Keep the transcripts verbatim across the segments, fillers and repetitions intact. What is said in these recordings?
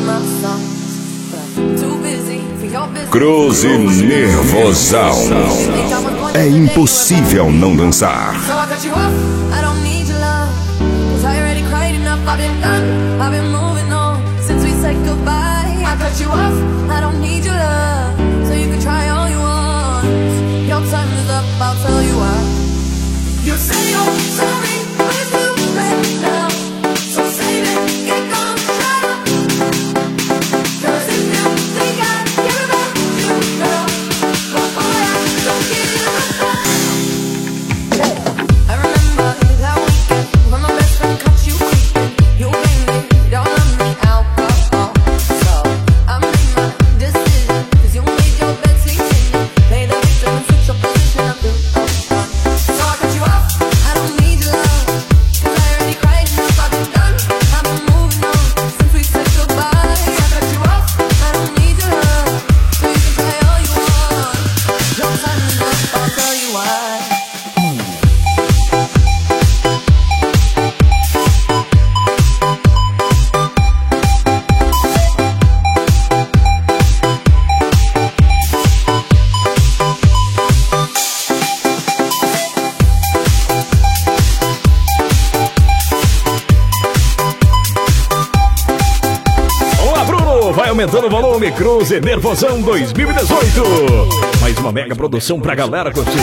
Cruze Nervosão. É impossível não dançar. You say you're sorry, but it's too late now. So save it, get gone, shut up. Cause if you think I care about you now, well boy, I don't give a fuck. I remember that weekend when my best friend caught you creeping. You blamed it all on the alcohol. So I made my decision, cause you made your bed, sleep in it. Play the victim and switch your position up to aumentando o volume, Cruze Nervosão dois mil e dezoito. Mais uma mega produção pra galera curtir.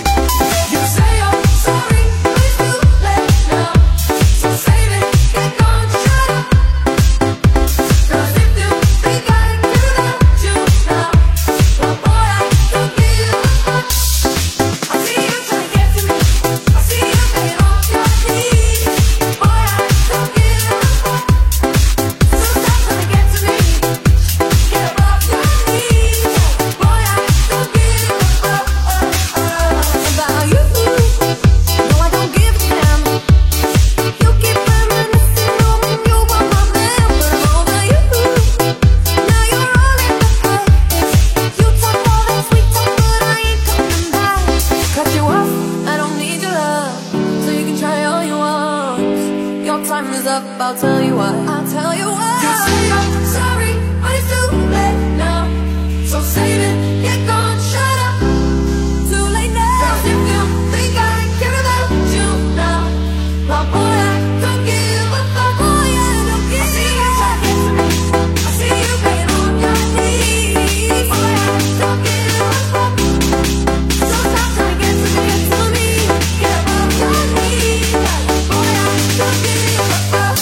I'll tell you why. I'll tell you why. You say you're sorry, but it's too late now. So save it, get gone, shut up. Too late now. Cause if you think I care about you now, well boy, I don't give a fuck. Boy, I don't give a fuck. I see you paying on your knees. Boy, I don't give a fuck. So stop trying to get to me, get to me. Get above your knees. Boy, I don't give a fuck.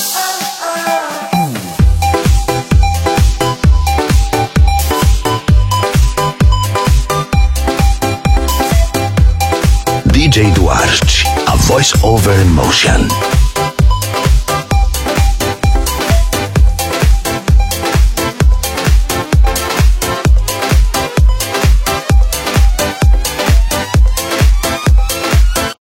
D J Duarte, a voice over emotion.